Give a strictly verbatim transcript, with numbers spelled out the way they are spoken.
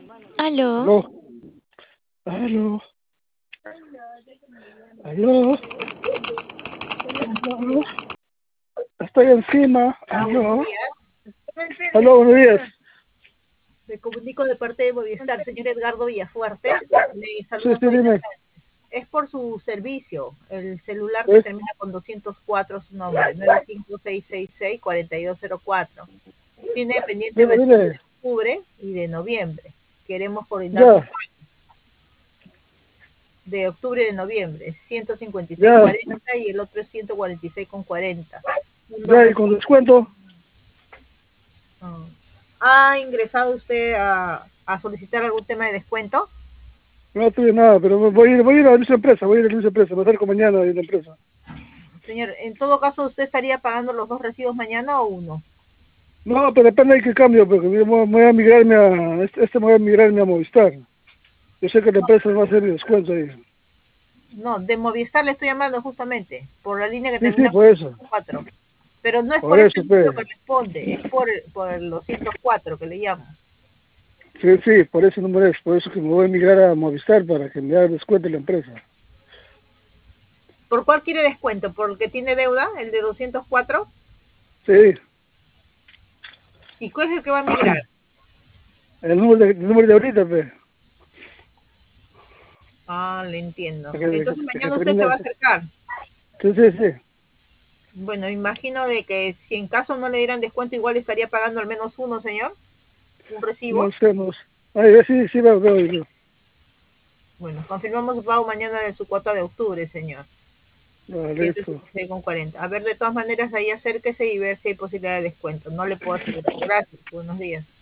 Aló, Aló, aló, aló, aló, estoy encima, Ah, buenos aló, días. aló, buenos días. Me comunico de parte de Movistar, señor Edgardo Villafuerte. Le Sí, saluda sí, Soy dime. Es por su servicio, el celular que ¿Eh? termina con doscientos cuatro, su nombre, nueve cinco seis seis seis, cuatro dos cero cuatro. Tiene pendiente Dime, recibo dime. de octubre y de noviembre. Queremos coordinar dos Ya, de octubre y de noviembre, ciento cincuenta y seis ya, cuarenta y el otro es ciento cuarenta y seis con cuarenta. Son dos ya, y con recibos. descuento. Ah. ¿Ha ingresado usted a, a solicitar algún tema de descuento? No tuve nada, pero voy a ir, voy a ir a la misma empresa, voy a ir a la misma empresa, me acerco mañana a la empresa. Señor, en todo caso, ¿usted estaría pagando los dos recibos mañana o uno? No, pero depende de qué cambio, porque yo me voy a migrarme a, este, este me voy a migrarme a Movistar. Yo sé que la empresa va a hacer descuento ahí. No, de Movistar le estoy llamando justamente, por la línea que Sí, sí, termina por con eso, cuatro. Pero no es por por este eso, número pues. que responde, es por, por los ciento cuatro que le llamo. Sí, sí, por ese número es, por eso que me voy a migrar a Movistar para que me haga descuento la empresa. ¿Por cuál quiere descuento? ¿Por el que tiene deuda, el de doscientos cuatro? Sí, ¿Y cuál es el que va a migrar? el número de, el número de ahorita, pues. Ah, le entiendo. Que, que, Entonces que, que mañana usted se termina, va a acercar. sí, sí, sí. Bueno, imagino de que si en caso no le dieran descuento, igual estaría pagando al menos uno, señor, un recibo. No sé, no sé. Ay, sí, sí, veo, veo, veo. Bueno, confirmamos su pago mañana de su cuota de octubre, señor. Vale, eso. ciento cincuenta y seis con cuarenta. A ver, de todas maneras, ahí acérquese y ver si hay posibilidad de descuento. No le puedo asegurar. Gracias. Buenos días.